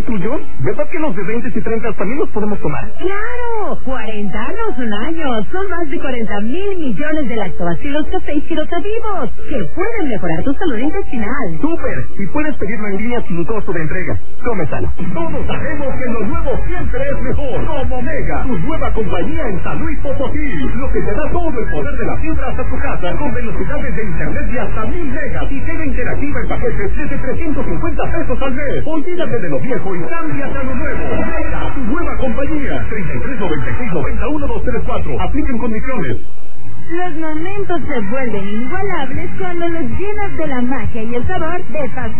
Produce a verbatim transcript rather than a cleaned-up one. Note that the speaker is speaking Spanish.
tuyo? ¿Verdad que los de veinte y treinta también los podemos tomar? ¡Claro! cuarenta no son años, son más de cuarenta mil millones de lactobacilos café y vivos que pueden mejorar tu salud intestinal. ¡Súper! Y puedes pedirlo en línea sin costo de entrega. Come sano. Todos sabemos que lo nuevo siempre es mejor. Como Mega, tu nueva compañía en San Luis Potosí. Lo que te da todo el poder de la fibra hasta tu casa, con velocidades de internet de hasta mil megas y tele interactiva en paquetes desde trescientos cincuenta pesos al mes. Olvídate de lo viejo y cámbiate a lo nuevo. Mega, tu nueva compañía. treinta y tres noventa y seis noventa uno dos tres cuatro. Apliquen condiciones. Los momentos se vuelven inigualables cuando los llenas de la magia y el sabor de Fast